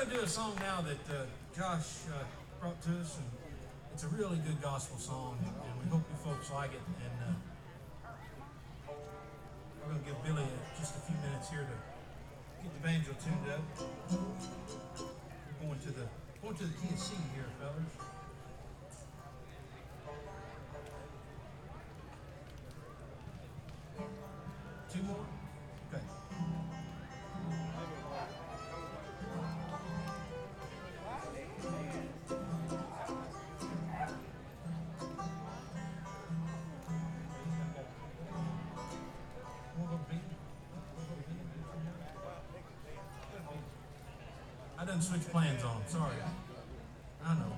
going to do a song now that Josh brought to us, and it's a really good gospel song, and we hope you folks like it. And we're going to give Billy just a few minutes here to get the banjo tuned up. We're going to the key of C here, fellas. Two more? Okay. I done switched plans on them, sorry. I know.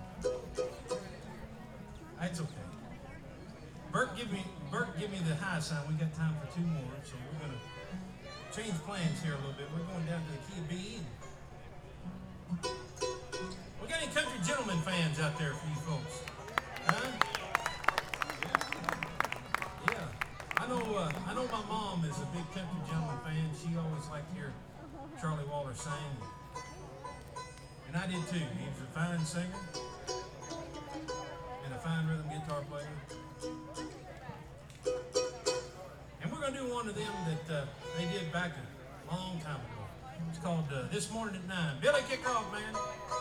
That's okay. Bert, give me the high sign. We got time for two more, so we're gonna change plans here a little bit. We're going down to the key of B. We got any country gentleman fans out there for you folks? Huh? Yeah. I know my mom is a big country gentleman fan. She always liked to hear Charlie Waller sing. And I did too. He was a fine singer and a fine rhythm guitar player. And we're going to do one of them that they did back a long time ago. It's called This Morning at 9. Billy, kick off, man.